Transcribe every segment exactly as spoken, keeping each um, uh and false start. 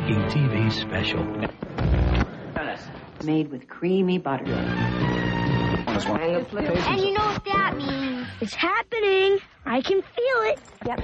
E T V special. Made with creamy butter. And you know what that means. It's happening. I can feel it. Yep.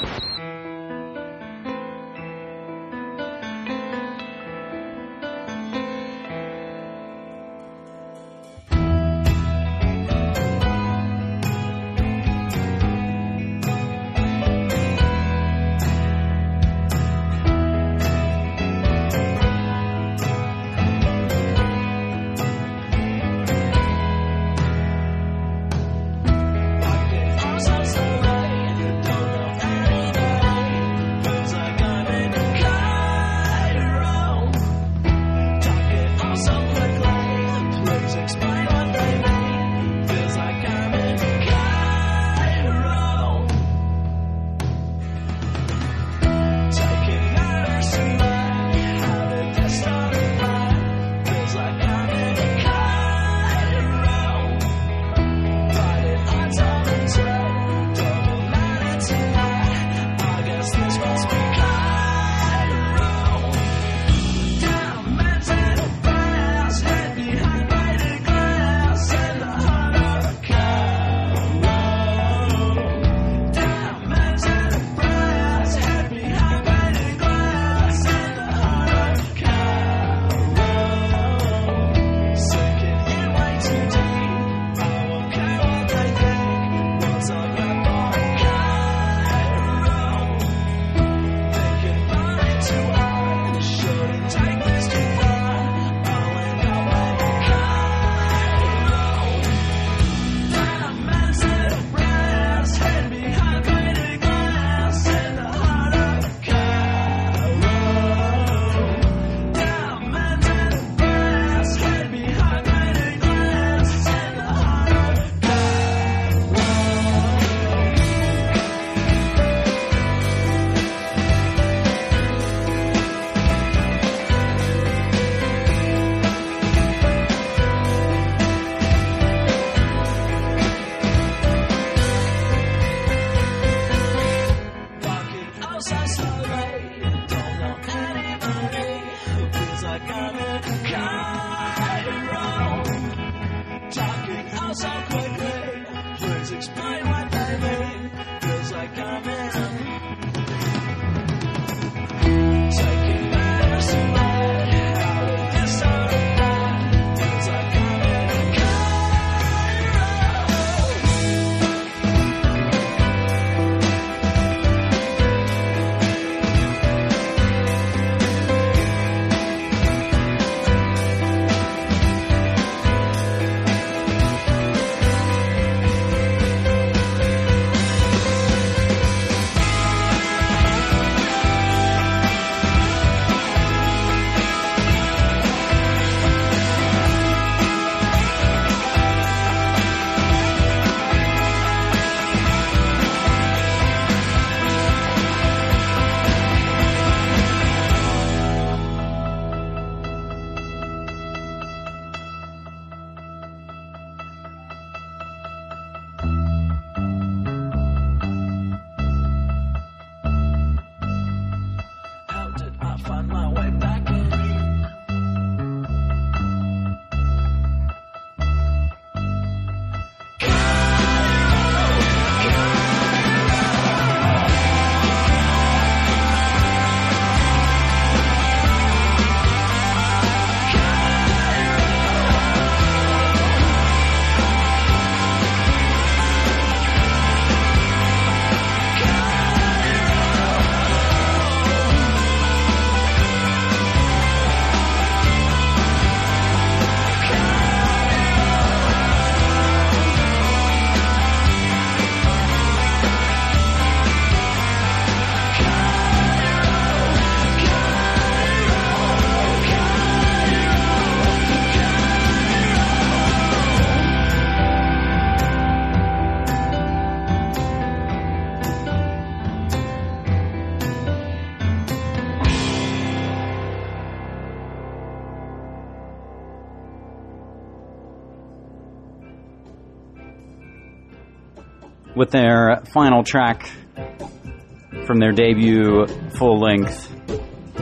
with their final track from their debut full-length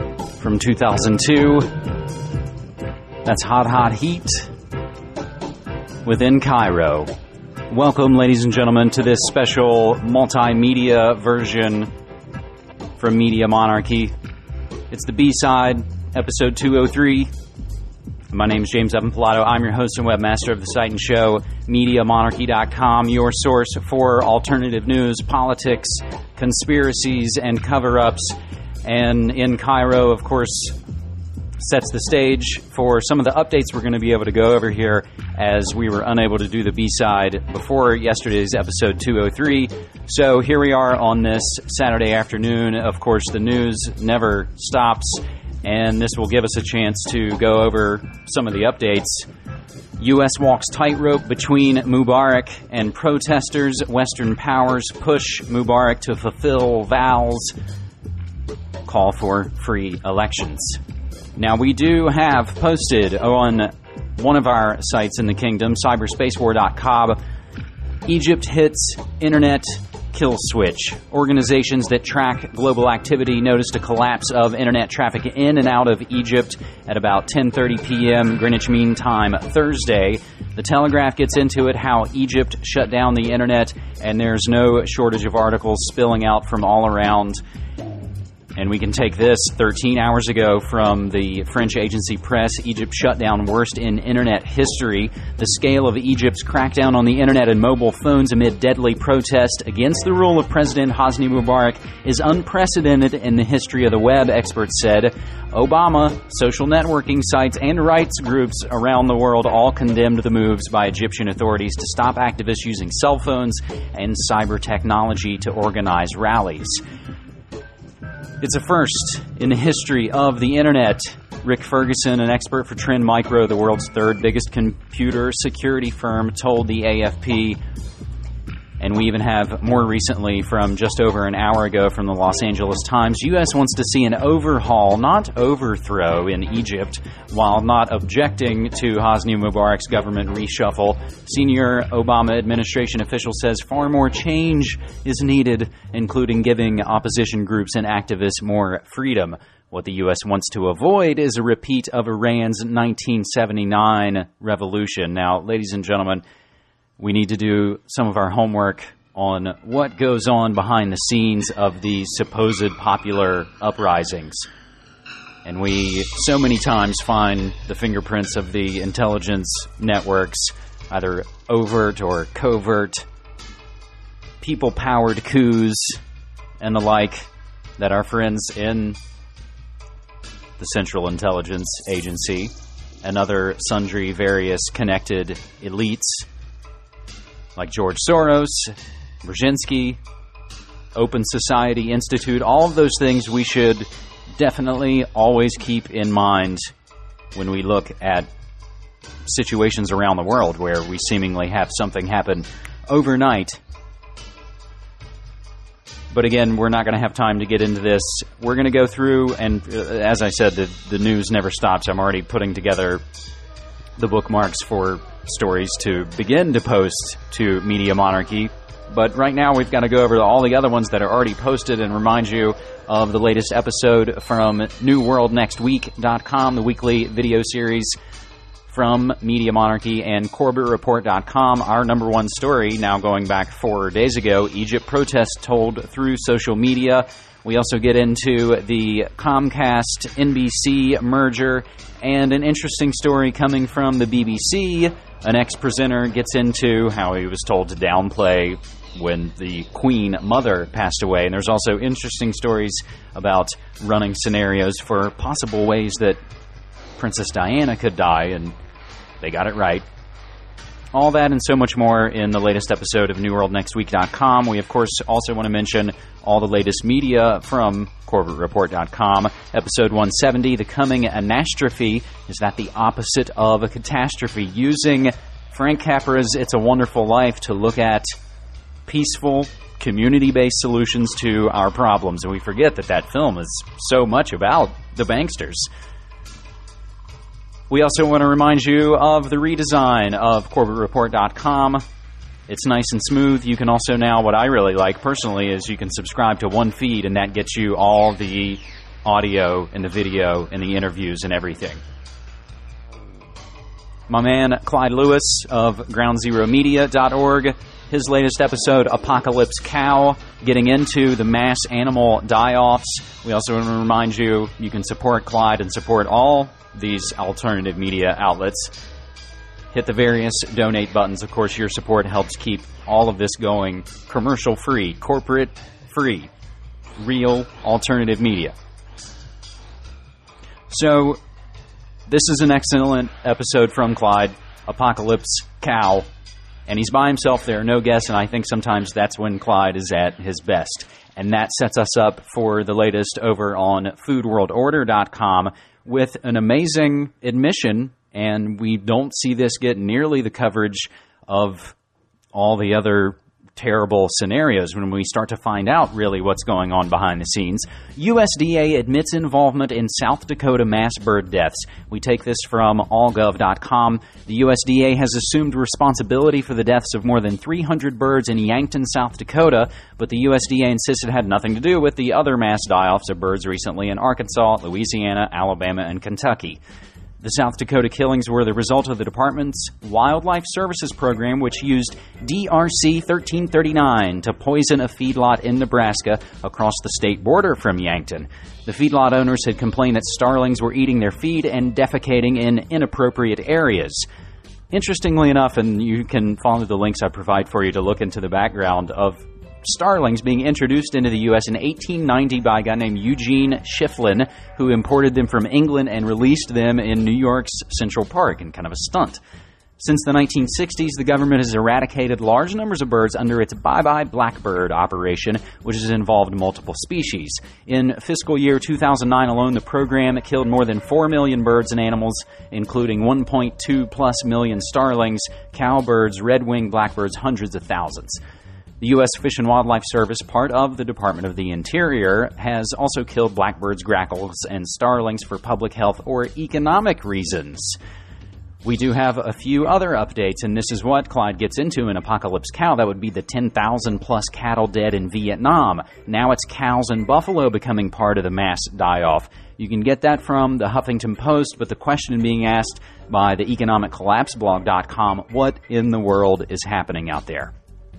from two thousand two. That's Hot Hot Heat within Cairo. Welcome, ladies and gentlemen, to this special multimedia version from Media Monarchy. It's the B-side, episode two oh three. My name is James Evan Pilato. I'm your host and webmaster of the site and show, media monarchy dot com, your source for alternative news, politics, conspiracies, and cover-ups. And in Cairo, of course, sets the stage for some of the updates we're going to be able to go over here, as we were unable to do the B-side before yesterday's episode two oh three. So here we are on this Saturday afternoon. Of course, the news never stops, and this will give us a chance to go over some of the updates. U S walks tightrope between Mubarak and protesters. Western powers push Mubarak to fulfill vows. Call for free elections. Now, we do have posted on one of our sites in the kingdom, cyberspace war dot com, Egypt hits internet kill switch. Organizations that track global activity noticed a collapse of internet traffic in and out of Egypt at about ten thirty p.m. Greenwich Mean Time Thursday. The Telegraph gets into it, how Egypt shut down the internet, and there's no shortage of articles spilling out from all around. And we can take this thirteen hours ago from the French agency Press. Egypt shut down worst in internet history. The scale of Egypt's crackdown on the internet and mobile phones amid deadly protest against the rule of President Hosni Mubarak is unprecedented in the history of the web, experts said. Obama, social networking sites, and rights groups around the world all condemned the moves by Egyptian authorities to stop activists using cell phones and cyber technology to organize rallies. It's a first in the history of the internet. Rick Ferguson, an expert for Trend Micro, the world's third biggest computer security firm, told the A F P. And we even have more recently, from just over an hour ago, from the Los Angeles Times. U S wants to see an overhaul, not overthrow, in Egypt, while not objecting to Hosni Mubarak's government reshuffle. Senior Obama administration official says far more change is needed, including giving opposition groups and activists more freedom. What the U S wants to avoid is a repeat of Iran's nineteen seventy-nine revolution. Now, ladies and gentlemen, we need to do some of our homework on what goes on behind the scenes of these supposed popular uprisings. And we so many times find the fingerprints of the intelligence networks, either overt or covert, people-powered coups, and the like, that our friends in the Central Intelligence Agency and other sundry various connected elites like George Soros, Brzezinski, Open Society Institute, all of those things we should definitely always keep in mind when we look at situations around the world where we seemingly have something happen overnight. But again, we're not going to have time to get into this. We're going to go through, and uh, as I said, the, the news never stops. I'm already putting together the bookmarks for stories to begin to post to Media Monarchy. But right now we've got to go over all the other ones that are already posted and remind you of the latest episode from new world next week dot com, the weekly video series from Media Monarchy and Corbett Report dot com. Our number one story, now going back four days ago, Egypt protests told through social media. We also get into the Comcast N B C merger and an interesting story coming from the B B C. An ex-presenter gets into how he was told to downplay when the Queen Mother passed away. And there's also interesting stories about running scenarios for possible ways that Princess Diana could die, and they got it right. All that and so much more in the latest episode of new world next week dot com. We, of course, also want to mention all the latest media from Corbett Report dot com. Episode one seventy, The Coming Anastrophe. Is that the opposite of a catastrophe? Using Frank Capra's It's a Wonderful Life to look at peaceful, community-based solutions to our problems. And we forget that that film is so much about the banksters. We also want to remind you of the redesign of Corbett Report dot com. It's nice and smooth. You can also now, what I really like personally, is you can subscribe to one feed, and that gets you all the audio and the video and the interviews and everything. My man Clyde Lewis of ground zero media dot org, his latest episode, Apocalypse Cow, getting into the mass animal die-offs. We also want to remind you, you can support Clyde and support all these alternative media outlets. Hit the various donate buttons. Of course, your support helps keep all of this going commercial-free, corporate-free, real alternative media. So, this is an excellent episode from Clyde, Apocalypse Cow, and he's by himself. There are no guests, and I think sometimes that's when Clyde is at his best. And that sets us up for the latest over on food world order dot com with an amazing admission, and we don't see this get nearly the coverage of all the other terrible scenarios when we start to find out really what's going on behind the scenes. U S D A admits involvement in South Dakota mass bird deaths. We take this from all gov dot com. The U S D A has assumed responsibility for the deaths of more than three hundred birds in Yankton, South Dakota, but the U S D A insisted it had nothing to do with the other mass die-offs of birds recently in Arkansas, Louisiana, Alabama, and Kentucky. The South Dakota killings were the result of the department's Wildlife Services program, which used D R C thirteen thirty-nine to poison a feedlot in Nebraska across the state border from Yankton. The feedlot owners had complained that starlings were eating their feed and defecating in inappropriate areas. Interestingly enough, and you can follow the links I provide for you to look into the background of starlings being introduced into the U S in eighteen ninety by a guy named Eugene Schifflin, who imported them from England and released them in New York's Central Park in kind of a stunt. Since the nineteen sixties, the government has eradicated large numbers of birds under its Bye Bye Blackbird operation, which has involved multiple species. In fiscal year two thousand nine alone, the program killed more than four million birds and animals, including one point two plus million starlings, cowbirds, red-winged blackbirds, hundreds of thousands. The U S Fish and Wildlife Service, part of the Department of the Interior, has also killed blackbirds, grackles, and starlings for public health or economic reasons. We do have a few other updates, and this is what Clyde gets into in Apocalypse Cow. That would be the ten thousand plus cattle dead in Vietnam. Now it's cows and buffalo becoming part of the mass die-off. You can get that from the Huffington Post, but the question being asked by the economic collapse blog dot com, what in the world is happening out there?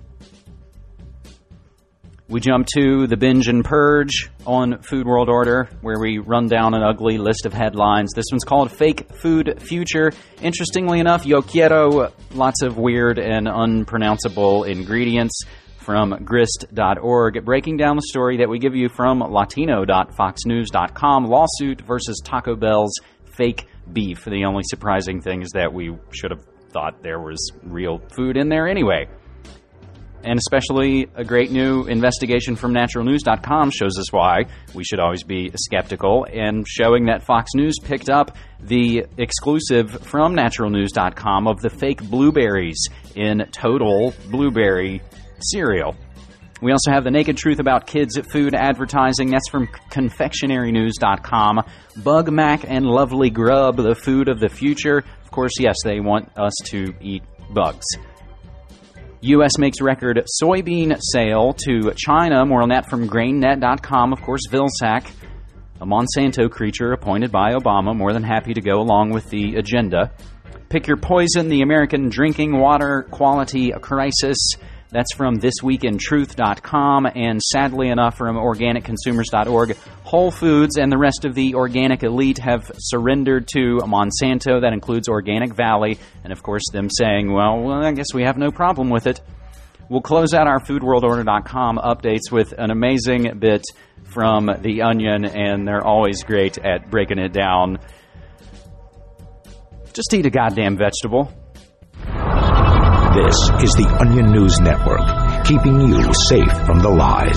We jump to the Binge and Purge on Food World Order, where we run down an ugly list of headlines. This one's called Fake Food Future. Interestingly enough, yo quiero, lots of weird and unpronounceable ingredients from grist dot org, breaking down the story that we give you from latino dot fox news dot com, lawsuit versus Taco Bell's fake beef. The only surprising thing is that we should have thought there was real food in there anyway. And especially a great new investigation from natural news dot com shows us why we should always be skeptical, and showing that Fox News picked up the exclusive from natural news dot com of the fake blueberries in Total Blueberry cereal. We also have the naked truth about kids' food advertising. That's from confectionary news dot com. Bug Mac and Lovely Grub, the food of the future. Of course, yes, they want us to eat bugs. U S makes record soybean sale to China. More on that from grain net dot com. Of course, Vilsack, a Monsanto creature appointed by Obama, more than happy to go along with the agenda. Pick Your Poison, the American drinking water quality crisis. That's from this week in truth dot com, and sadly enough from organic consumers dot org. Whole Foods and the rest of the organic elite have surrendered to Monsanto. That includes Organic Valley, and of course them saying, well, well, I guess we have no problem with it. We'll close out our food world order dot com updates with an amazing bit from The Onion, and they're always great at breaking it down. Just eat a goddamn vegetable. This is the Onion News Network, keeping you safe from the lies.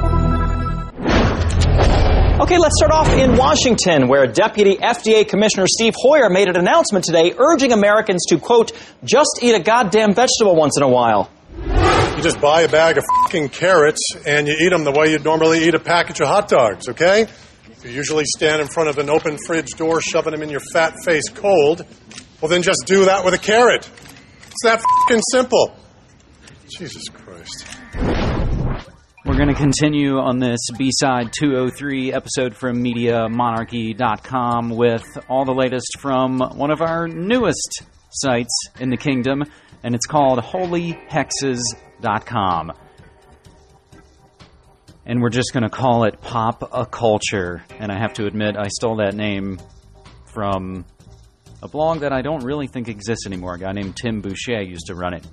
Okay, let's start off in Washington, where Deputy F D A Commissioner Steve Hoyer made an announcement today urging Americans to, quote, just eat a goddamn vegetable once in a while. You just buy a bag of fucking carrots and you eat them the way you'd normally eat a package of hot dogs, okay? You usually stand in front of an open fridge door shoving them in your fat face cold. Well, then just do that with a carrot. It's that fucking simple. Jesus Christ. We're going to continue on this B-Side two oh three episode from Media Monarchy dot com with all the latest from one of our newest sites in the kingdom, and it's called Holy Hexes dot com. And we're just going to call it Pop a Culture. And I have to admit, I stole that name from a blog that I don't really think exists anymore. A guy named Tim Boucher used to run it.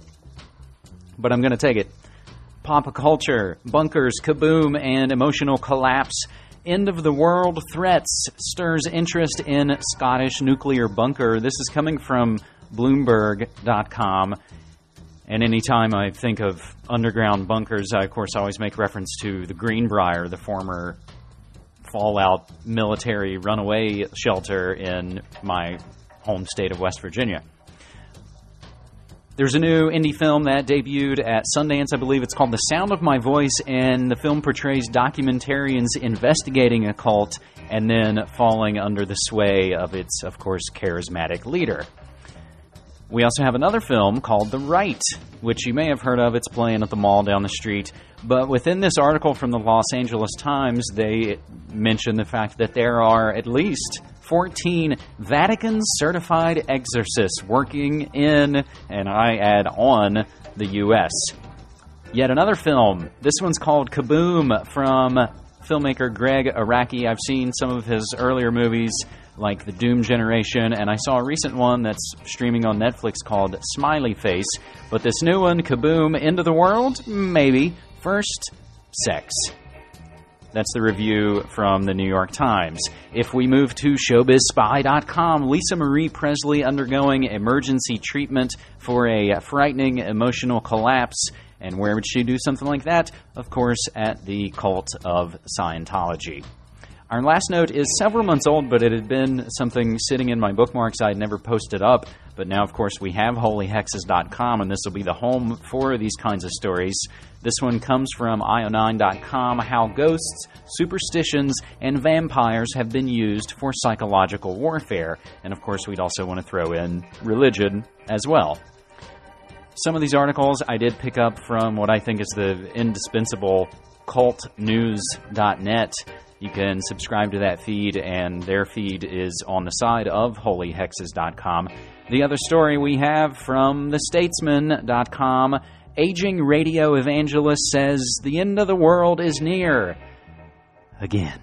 But I'm going to take it. Pop a Culture, bunkers, kaboom, and emotional collapse. End of the world threats stirs interest in Scottish nuclear bunker. This is coming from Bloomberg dot com. And anytime I think of underground bunkers, I, of course, always make reference to the Greenbrier, the former fallout military runaway shelter in my home state of West Virginia. There's a new indie film that debuted at Sundance, I believe. It's called The Sound of My Voice, and the film portrays documentarians investigating a cult and then falling under the sway of its, of course, charismatic leader. We also have another film called The Right, which you may have heard of. It's playing at the mall down the street. But within this article from the Los Angeles Times, they mention the fact that there are at least fourteen Vatican-certified exorcists working in, and I add on, the U S. Yet another film. This one's called Kaboom from filmmaker Greg Araki. I've seen some of his earlier movies, like The Doom Generation, and I saw a recent one that's streaming on Netflix called Smiley Face. But this new one, Kaboom, End of the World? Maybe. First, sex. That's the review from the New York Times. If we move to Showbiz Spy dot com, Lisa Marie Presley undergoing emergency treatment for a frightening emotional collapse. And where would she do something like that? Of course, at the cult of Scientology. Our last note is several months old, but it had been something sitting in my bookmarks I had never posted up. But now, of course, we have Holy Hexes dot com, and this will be the home for these kinds of stories. This one comes from I O nine dot com, how ghosts, superstitions, and vampires have been used for psychological warfare. And, of course, we'd also want to throw in religion as well. Some of these articles I did pick up from what I think is the indispensable cult news dot net. You can subscribe to that feed, and their feed is on the side of Holy Hexes dot com. The other story we have from the Statesman dot com, aging radio evangelist says the end of the world is near. Again.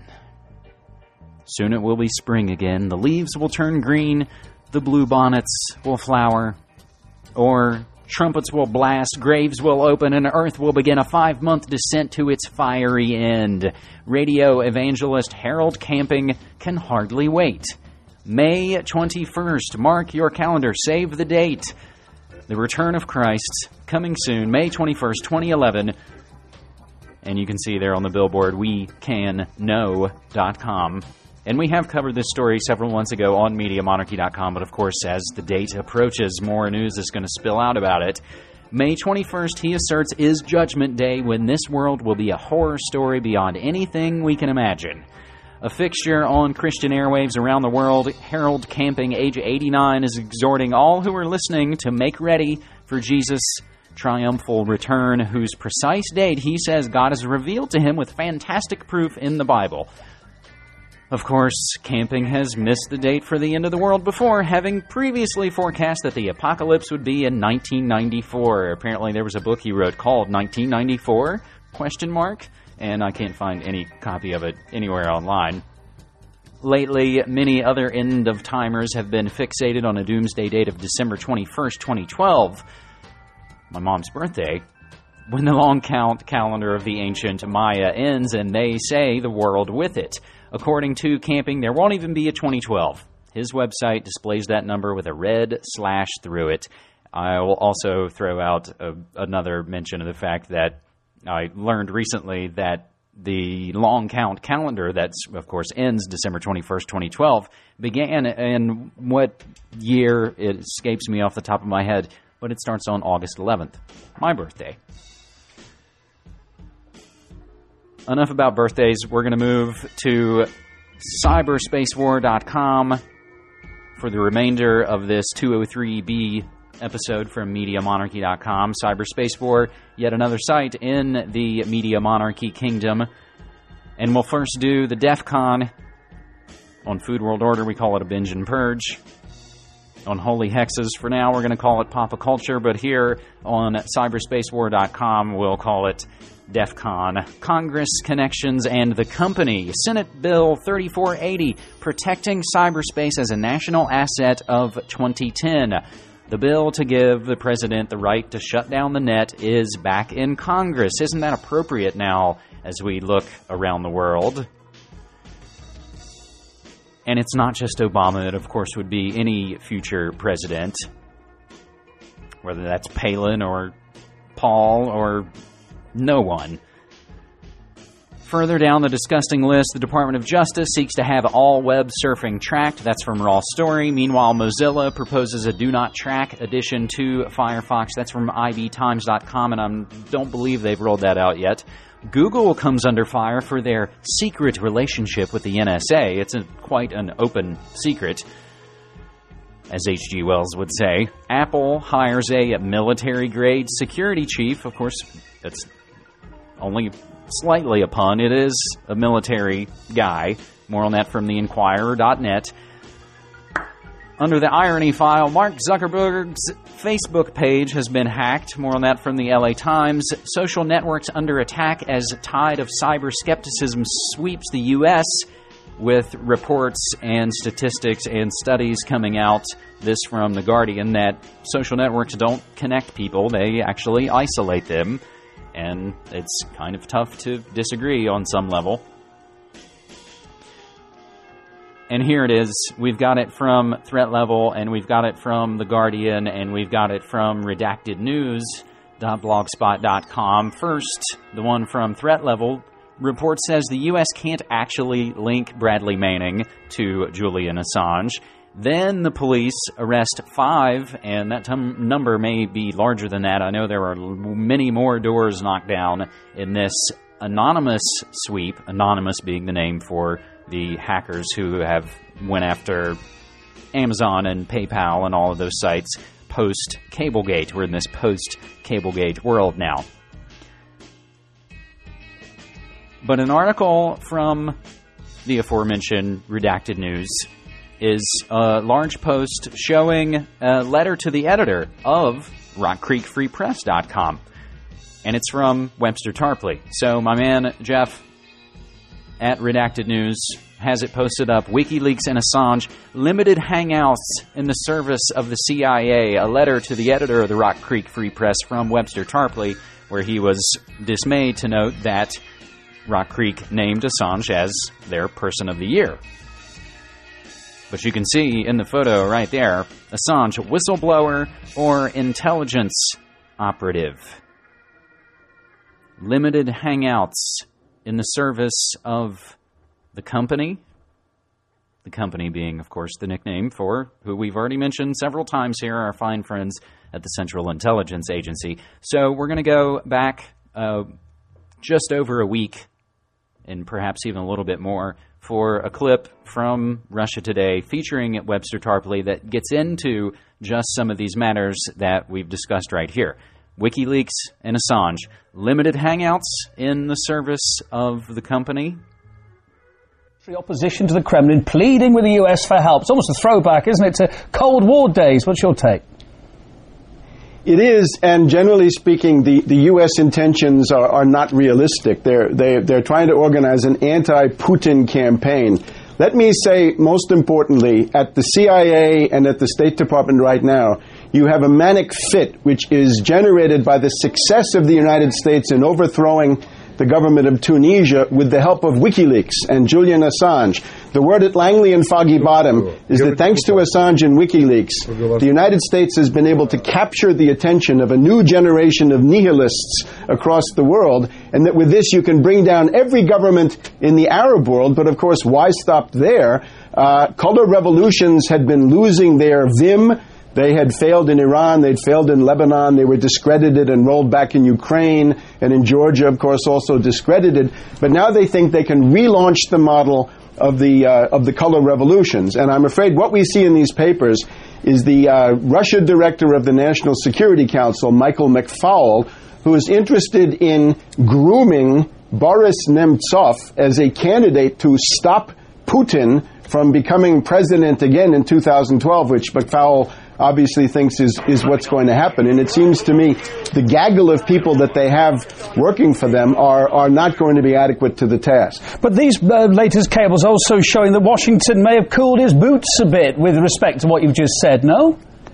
Soon it will be spring again. The leaves will turn green. The blue bonnets will flower. Or trumpets will blast, graves will open, and earth will begin a five-month descent to its fiery end. Radio evangelist Harold Camping can hardly wait. May twenty-first, mark your calendar, save the date. The return of Christ, coming soon, May twenty-first, twenty eleven. And you can see there on the billboard, we can know dot com. And we have covered this story several months ago on Media Monarchy dot com, but of course, as the date approaches, more news is going to spill out about it. May twenty-first, he asserts, is Judgment Day, when this world will be a horror story beyond anything we can imagine. A fixture on Christian airwaves around the world, Harold Camping, age eighty-nine, is exhorting all who are listening to make ready for Jesus' triumphal return, whose precise date, he says, God has revealed to him with fantastic proof in the Bible. Of course, Camping has missed the date for the end of the world before, having previously forecast that the apocalypse would be in nineteen ninety-four. Apparently there was a book he wrote called nineteen ninety-four, question mark, and I can't find any copy of it anywhere online. Lately, many other end-of-timers have been fixated on a doomsday date of December twenty-first, twenty twelve, my mom's birthday, when the long count calendar of the ancient Maya ends, and they say the world with it. According to Camping, there won't even be a twenty twelve. His website displays that number with a red slash through it. I will also throw out a, another mention of the fact that I learned recently that the long count calendar that, of course, ends December twenty-first, twenty twelve, began in what year, it escapes me off the top of my head, but it starts on August eleventh, my birthday. Enough about birthdays. We're going to move to cyberspace war dot com for the remainder of this two oh three B episode from Media Monarchy dot com. Cyberspace War, yet another site in the Media Monarchy kingdom. And we'll first do the DEF CON. On Food World Order, we call it a binge and purge. On Holy Hexes, for now, we're going to call it Papa Culture, but here on Cyberspace War dot com, we'll call it DEF CON. Congress Connections and the Company. Senate Bill thirty-four eighty, Protecting Cyberspace as a National Asset of twenty ten. The bill to give the president the right to shut down the net is back in Congress. Isn't that appropriate now as we look around the world? And it's not just Obama. It, of course, would be any future president, whether that's Palin or Paul or no one. Further down the disgusting list, the Department of Justice seeks to have all web surfing tracked. That's from Raw Story. Meanwhile, Mozilla proposes a do not track addition to Firefox. That's from I B Times dot com, and I don't believe they've rolled that out yet. Google comes under fire for their secret relationship with the N S A. It's a, quite an open secret, as H G Wells would say. Apple hires a military-grade security chief. Of course, that's only slightly a pun. It is a military guy. More on that from the Inquirer dot net. Under the irony file, Mark Zuckerberg's Facebook page has been hacked. More on that from the L A Times. Social networks under attack as tide of cyber skepticism sweeps the U S, with reports and statistics and studies coming out. This from The Guardian, that social networks don't connect people. They actually isolate them. And it's kind of tough to disagree on some level. And here it is. We've got it from Threat Level, and we've got it from The Guardian, and we've got it from redacted news dot blogspot dot com. First, the one from Threat Level. Report says the U S can't actually link Bradley Manning to Julian Assange. Then the police arrest five, and that t- number may be larger than that. I know there are many more doors knocked down in this anonymous sweep, anonymous being the name for the hackers who have went after Amazon and PayPal and all of those sites post-Cablegate. We're in this post-Cablegate world now. But an article from the aforementioned redacted news is a large post showing a letter to the editor of rock creek free press dot com. And it's from Webster Tarpley. So my man, Jeff, at Redacted News, has it posted up. WikiLeaks and Assange, limited hangouts in the service of the C I A. A letter to the editor of the Rock Creek Free Press from Webster Tarpley, where he was dismayed to note that Rock Creek named Assange as their Person of the Year. But you can see in the photo right there, Assange, whistleblower or intelligence operative. Limited hangouts in the service of the company. The company being, of course, the nickname for who we've already mentioned several times here, our fine friends at the Central Intelligence Agency. So we're going to go back uh, just over a week, and perhaps even a little bit more, for a clip from Russia Today featuring Webster Tarpley that gets into just some of these matters that we've discussed right here. WikiLeaks and Assange. Limited hangouts in the service of the company. Opposition to the Kremlin pleading with the U S for help. It's almost a throwback, isn't it, to Cold War days. What's your take? It is, and generally speaking, the, the U S intentions are, are not realistic. They're, they, they're trying to organize an anti-Putin campaign. Let me say, most importantly, at the C I A and at the State Department right now, you have a manic fit which is generated by the success of the United States in overthrowing the government of Tunisia with the help of WikiLeaks and Julian Assange. The word at Langley and Foggy Bottom is that thanks to Assange and WikiLeaks, the United States has been able to capture the attention of a new generation of nihilists across the world, and that with this you can bring down every government in the Arab world. But of course, why stop there? Uh, color revolutions had been losing their vim. They had failed in Iran, they'd failed in Lebanon, they were discredited and rolled back in Ukraine, and in Georgia, of course, also discredited. But now they think they can relaunch the model of the uh, of the color revolutions. And I'm afraid what we see in these papers is the uh, Russia director of the National Security Council, Michael McFaul, who is interested in grooming Boris Nemtsov as a candidate to stop Putin from becoming president again in two thousand twelve, which McFaul obviously thinks is, is what's going to happen. And it seems to me the gaggle of people that they have working for them are, are not going to be adequate to the task. But these uh, latest cables also showing that Washington may have cooled his boots a bit with respect to what you've just said, no?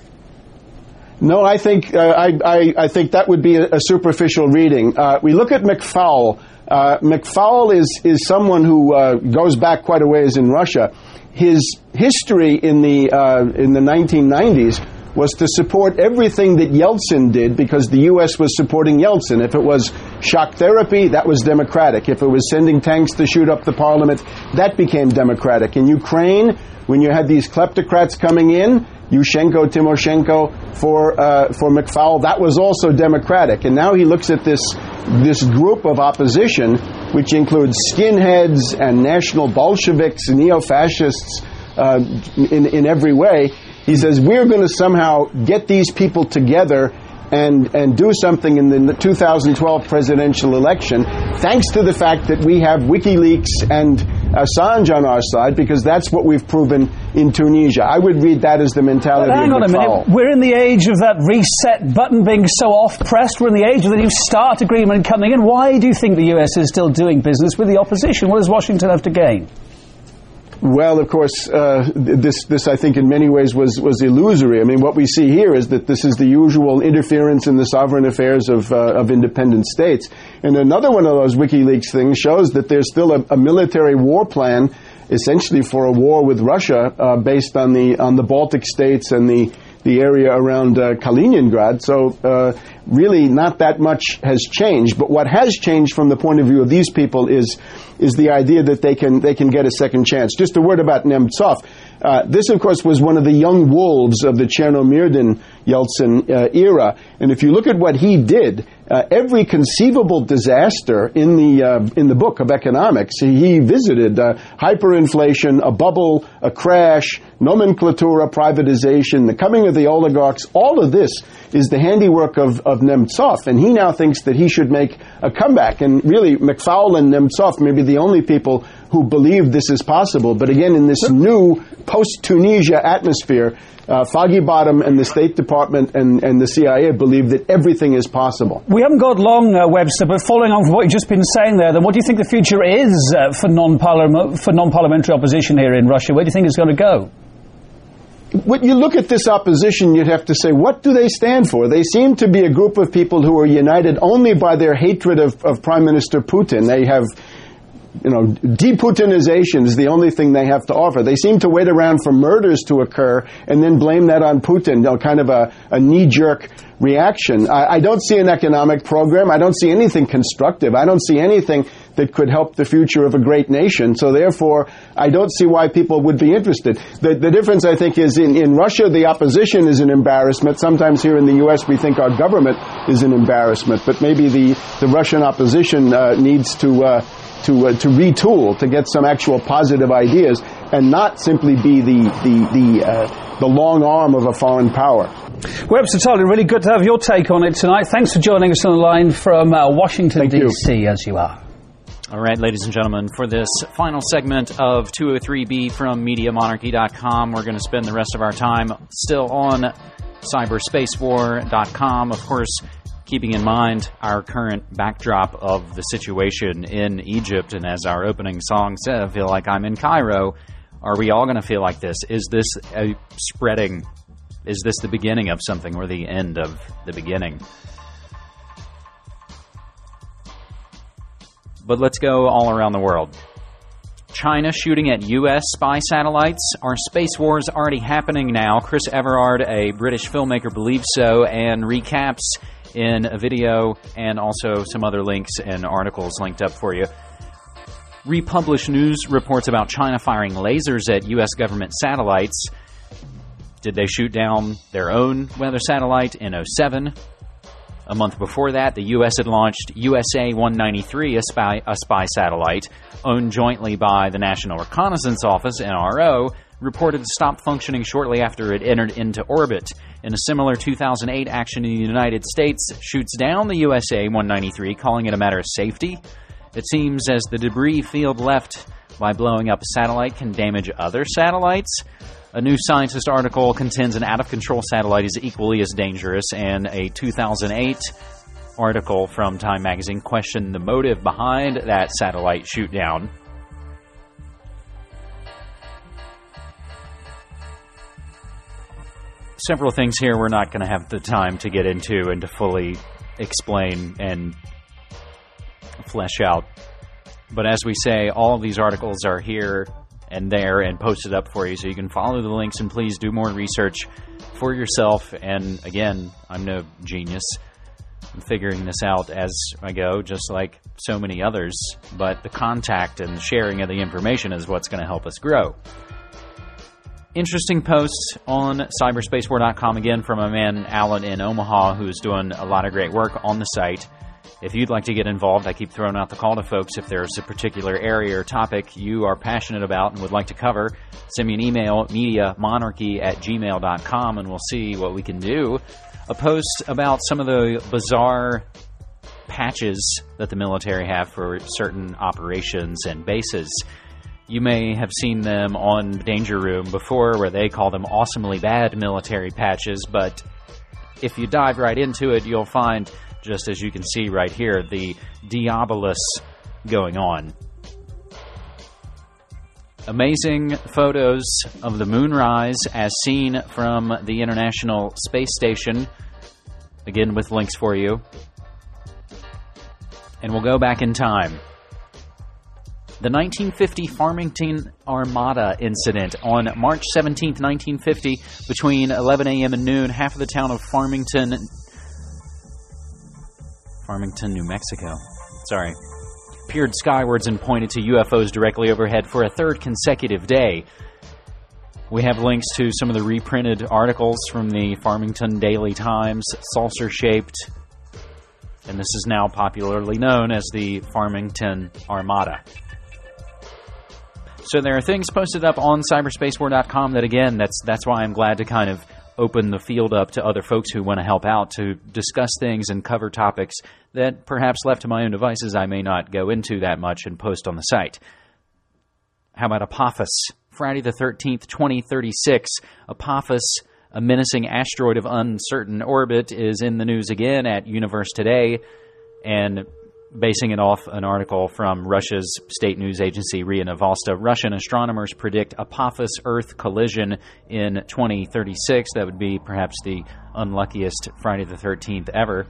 No, I think uh, I, I, I think that would be a, a superficial reading. Uh, we look at McFaul. Uh, McFaul is, is someone who uh, goes back quite a ways in Russia. His history in the uh, in the nineteen nineties was to support everything that Yeltsin did because the U S was supporting Yeltsin. If it was shock therapy, that was democratic. If it was sending tanks to shoot up the parliament, that became democratic. In Ukraine, when you had these kleptocrats coming in, Yushchenko, Timoshenko, for uh, for McFaul, that was also democratic. And now he looks at this this group of opposition, which includes skinheads and national Bolsheviks, neo-fascists uh, in in every way. He says, we're going to somehow get these people together and and do something in the two thousand twelve presidential election, thanks to the fact that we have WikiLeaks and Assange on our side, because that's what we've proven in Tunisia. I would read that as the mentality but hang of on McFaul. a minute. We're in the age of that reset button being so off-pressed. We're in the age of the new START agreement coming in. Why do you think the U S is still doing business with the opposition? What does Washington have to gain? Well, of course, uh, this, this I think in many ways was, was illusory. I mean, what we see here is that this is the usual interference in the sovereign affairs of, uh, of independent states. And another one of those WikiLeaks things shows that there's still a, a military war plan, essentially for a war with Russia, uh, based on the, on the Baltic states and the, the area around uh, Kaliningrad. So uh, really not that much has changed. But what has changed from the point of view of these people is is the idea that they can they can get a second chance. Just a word about Nemtsov. Uh, this, of course, was one of the young wolves of the Chernomyrdin Yeltsin uh, era. And if you look at what he did, uh, every conceivable disaster in the uh, in the book of economics, he, he visited uh, hyperinflation, a bubble, a crash, nomenclatura, privatization, the coming of the oligarchs. All of this is the handiwork of, of Nemtsov, and he now thinks that he should make a comeback. And really, McFaul and Nemtsov may be the only people who believe this is possible. But again, in this new post-Tunisia atmosphere, uh, Foggy Bottom and the State Department and, and the C I A believe that everything is possible. We haven't got long, uh, Webster, but following on from what you've just been saying there, then what do you think the future is uh, for, non-parliament, for non-parliamentary opposition here in Russia? Where do you think it's going to go? When you look at this opposition, you'd have to say, what do they stand for? They seem to be a group of people who are united only by their hatred of, of Prime Minister Putin. They have, you know, de-Putinization is the only thing they have to offer. They seem to wait around for murders to occur and then blame that on Putin, you know, kind of a, a knee-jerk reaction. I, I don't see an economic program. I don't see anything constructive. I don't see anything that could help the future of a great nation. So therefore, I don't see why people would be interested. The, the difference, I think, is in, in Russia, the opposition is an embarrassment. Sometimes here in the U S, we think our government is an embarrassment. But maybe the, the Russian opposition uh, needs to uh, to uh, to retool, to get some actual positive ideas, and not simply be the the the, uh, the long arm of a foreign power. Webster Tolley, really good to have your take on it tonight. Thanks for joining us on the line from uh, Washington, D C, as you are. All right, ladies and gentlemen, for this final segment of two oh three B from Media Monarchy dot com, we're going to spend the rest of our time still on cyberspace war dot com. Of course, keeping in mind our current backdrop of the situation in Egypt. And as our opening song said, I feel like I'm in Cairo. Are we all going to feel like this? Is this a spreading? Is this the beginning of something or the end of the beginning? But let's go all around the world. China shooting at U S spy satellites. Are space wars already happening now? Chris Everard, a British filmmaker, believes so, and recaps in a video and also some other links and articles linked up for you. Republished news reports about China firing lasers at U S government satellites. Did they shoot down their own weather satellite in oh seven? A month before that, the U S had launched U S A one ninety-three, a spy, a spy satellite, owned jointly by the National Reconnaissance Office, N R O, reported to stop functioning shortly after it entered into orbit. In a similar two thousand eight action in the United States, shoots down the U S A one ninety-three, calling it a matter of safety. It seems as the debris field left by blowing up a satellite can damage other satellites. A New Scientist article contends an out-of-control satellite is equally as dangerous, and a two thousand eight article from Time magazine questioned the motive behind that satellite shoot-down. Several things here we're not going to have the time to get into and to fully explain and flesh out. But as we say, all of these articles are here and there and posted up for you, so you can follow the links, and please do more research for yourself. And again, I'm no genius. I'm figuring this out as I go, just like so many others, but the contact and the sharing of the information is what's going to help us grow. Interesting post on cyberspace war dot com again from a man, Alan, in Omaha, who's doing a lot of great work on the site. If you'd like to get involved, I keep throwing out the call to folks. If there's a particular area or topic you are passionate about and would like to cover, send me an email, media monarchy at gmail dot com, and we'll see what we can do. A post about some of the bizarre patches that the military have for certain operations and bases. You may have seen them on Danger Room before, where they call them awesomely bad military patches, but if you dive right into it, you'll find, just as you can see right here, the Diabolus going on. Amazing photos of the moonrise as seen from the International Space Station. Again, with links for you. And we'll go back in time. The nineteen fifty Farmington Armada incident on March seventeenth, nineteen fifty, between eleven a.m. and noon, half of the town of Farmington, Farmington, New Mexico, sorry, peered skywards and pointed to U F Os directly overhead for a third consecutive day. We have links to some of the reprinted articles from the Farmington Daily Times, saucer-shaped, and this is now popularly known as the Farmington Armada. So there are things posted up on cyberspace war dot com that, again, that's that's why I'm glad to kind of open the field up to other folks who want to help out to discuss things and cover topics that perhaps left to my own devices I may not go into that much and post on the site. How about Apophis? Friday the thirteenth, twenty thirty-six. Apophis, a menacing asteroid of uncertain orbit, is in the news again at Universe Today, and basing it off an article from Russia's state news agency, R I A Novosti. Russian astronomers predict Apophis-Earth collision in twenty thirty-six. That would be perhaps the unluckiest Friday the thirteenth ever.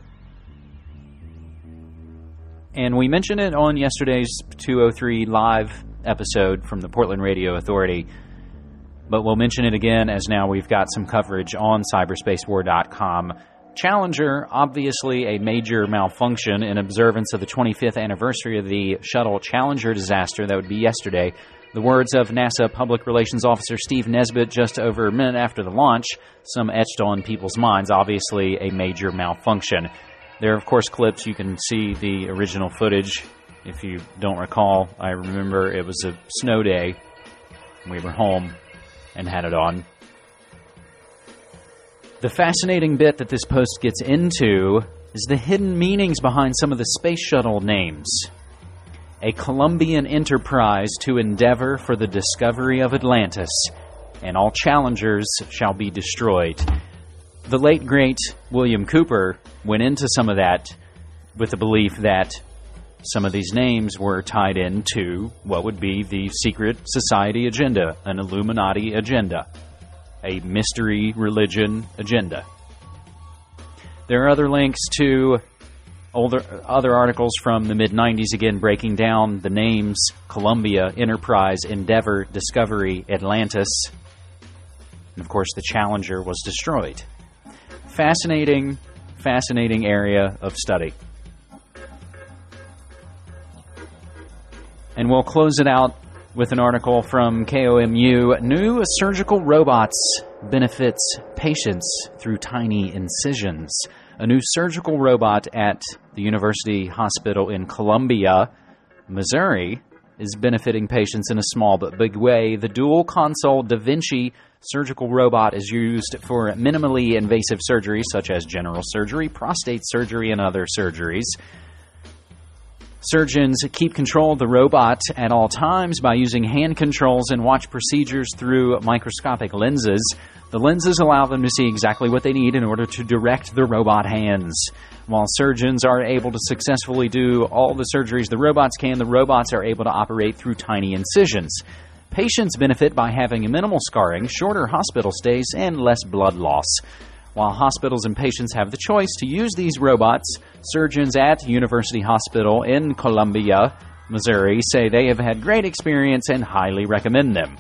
And we mentioned it on yesterday's two oh three live episode from the Portland Radio Authority, but we'll mention it again as now we've got some coverage on cyberspace war dot com. Challenger, obviously a major malfunction in observance of the twenty-fifth anniversary of the shuttle Challenger disaster. That would be yesterday. The words of NASA Public Relations Officer Steve Nesbitt just over a minute after the launch, some etched on people's minds, obviously a major malfunction. There are, of course, clips. You can see the original footage. If you don't recall, I remember it was a snow day. We were home and had it on. The fascinating bit that this post gets into is the hidden meanings behind some of the space shuttle names. A Colombian enterprise to endeavor for the discovery of Atlantis, and all challengers shall be destroyed. The late, great William Cooper went into some of that with the belief that some of these names were tied into what would be the secret society agenda, an Illuminati agenda. A mystery religion agenda. There are other links to older other articles from the mid nineties, again breaking down the names: Columbia, Enterprise, Endeavor, Discovery, Atlantis. And of course, the Challenger was destroyed. Fascinating, fascinating area of study. And we'll close it out with an article from K O M U. New surgical robots benefits patients through tiny incisions. A new surgical robot at the University Hospital in Columbia, Missouri, is benefiting patients in a small but big way. The dual-console Da Vinci surgical robot is used for minimally invasive surgery, such as general surgery, prostate surgery, and other surgeries. Surgeons keep control of the robot at all times by using hand controls and watch procedures through microscopic lenses. The lenses allow them to see exactly what they need in order to direct the robot hands. While surgeons are able to successfully do all the surgeries the robots can, the robots are able to operate through tiny incisions. Patients benefit by having minimal scarring, shorter hospital stays, and less blood loss. While hospitals and patients have the choice to use these robots, surgeons at University Hospital in Columbia, Missouri, say they have had great experience and highly recommend them.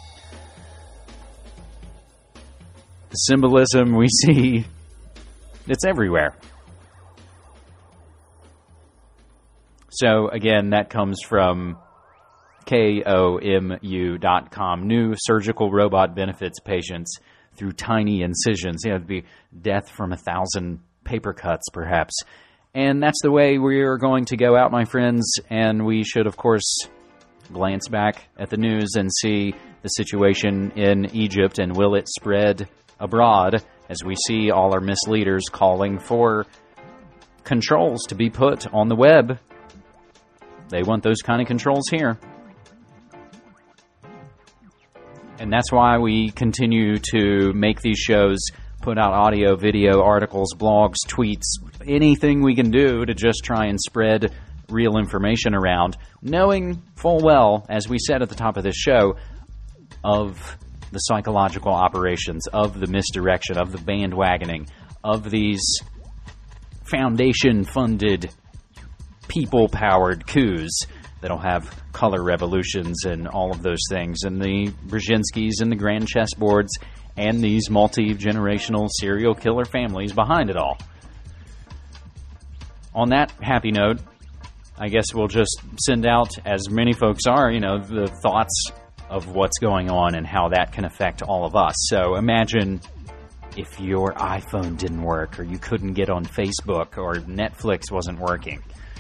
The symbolism we see, it's everywhere. So, again, that comes from K O M U dot com. New surgical robot benefits patients through tiny incisions. You know, it'd be death from a thousand paper cuts, perhaps. And that's the way we are going to go out, my friends. And we should, of course, glance back at the news and see the situation in Egypt and will it spread abroad as we see all our misleaders calling for controls to be put on the web. They want those kind of controls here. And that's why we continue to make these shows, put out audio, video, articles, blogs, tweets, anything we can do to just try and spread real information around, knowing full well, as we said at the top of this show, of the psychological operations, of the misdirection, of the bandwagoning, of these foundation-funded, people-powered coups that'll have color revolutions and all of those things, and the Brzezinskis and the grand chessboards and these multi-generational serial killer families behind it all. On that happy note, I guess we'll just send out, as many folks are, you know, the thoughts of what's going on and how that can affect all of us. So imagine if your iPhone didn't work, or you couldn't get on Facebook, or Netflix wasn't working.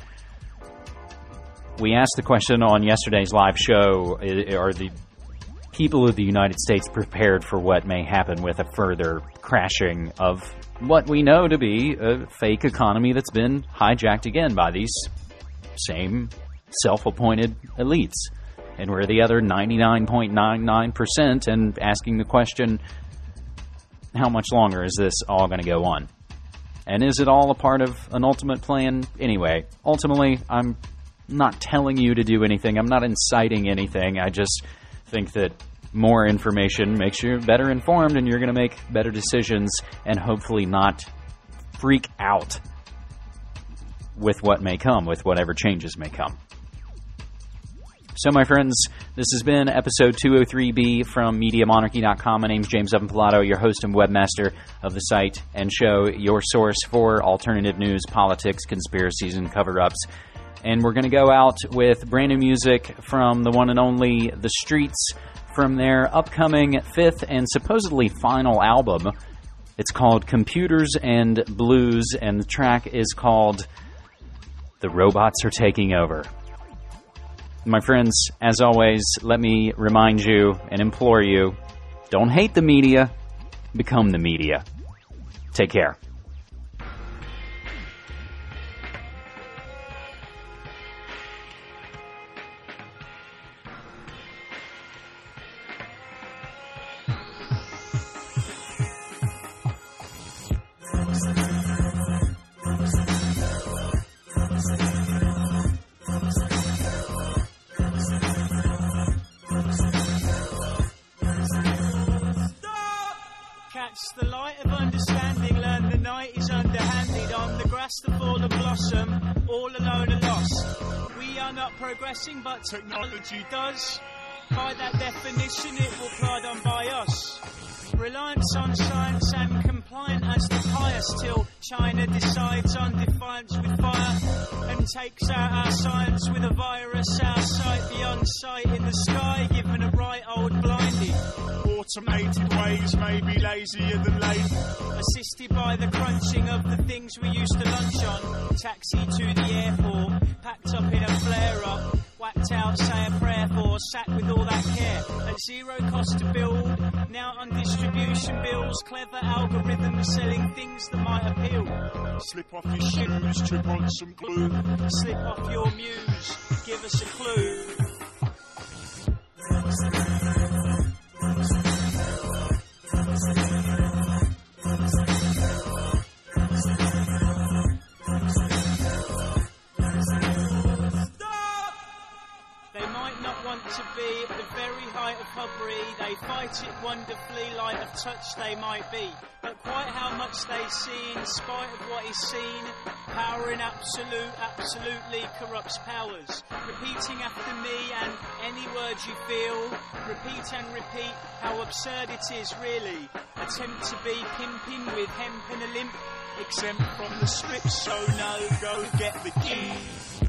We asked the question on yesterday's live show, are the people of the United States prepared for what may happen with a further crashing of what we know to be a fake economy that's been hijacked again by these same self-appointed elites? And we're the other ninety-nine point nine nine percent, and asking the question, how much longer is this all going to go on? And is it all a part of an ultimate plan? Anyway, ultimately, I'm not telling you to do anything. I'm not inciting anything. I just think that more information makes you better informed, and you're going to make better decisions and hopefully not freak out with what may come, with whatever changes may come. So, my friends, this has been episode two oh three B from Media Monarchy dot com. My name's James Evan Pilato, your host and webmaster of the site and show, your source for alternative news, politics, conspiracies, and cover-ups. And we're going to go out with brand new music from the one and only The Streets from their upcoming fifth and supposedly final album. It's called Computers and Blues, and the track is called The Robots Are Taking Over. My friends, as always, let me remind you and implore you, don't hate the media, become the media. Take care. The light of understanding, learn the night is underhanded. On the grass the fall and blossom, all alone and lost. We are not progressing, but technology does. By that definition, it will plod on by us. Reliance on science and compliant as the pious, till China decides on defiance with fire and takes out our science with a virus. Our sight beyond sight in the sky, given a right old blinding. automated ways, maybe lazier than late. Assisted by the crunching of the things we used to lunch on. Taxi to the airport, packed up in a flare-up. Whacked out, say a prayer for, sat with all that care. At zero cost to build, now on distribution bills. Clever algorithms selling things that might appeal. Slip off your shoes, trip on some glue. Slip off your muse, give us a clue. To be at the very height of hobbery, they fight it wonderfully, light of touch they might be, but quite how much they see in spite of what is seen. Power in absolute, absolutely corrupts powers. Repeating after me and any word you feel, repeat and repeat how absurd it is really. Attempt to be pimping with hemp and a limp, exempt from the script, so no, go get the key.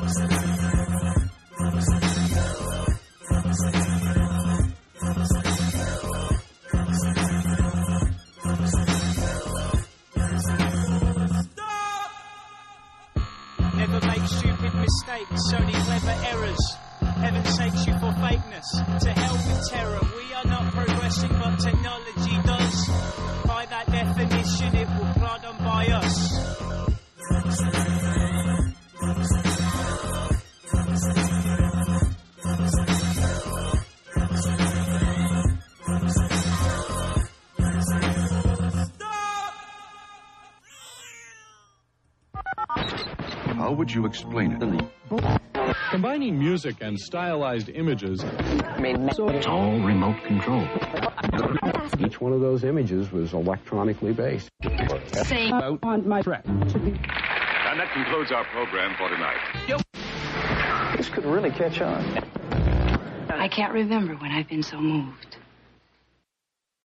Never make stupid mistakes, only clever errors. Heaven sakes you for fakeness. To hell with terror. We are not progressing, but technology does. By that definition, it will plod on by us. How would you explain it? Combining music and stylized images. It's all remote control. Each one of those images was electronically based. Say out on my track. And that concludes our program for tonight. This could really catch on. I can't remember when I've been so moved.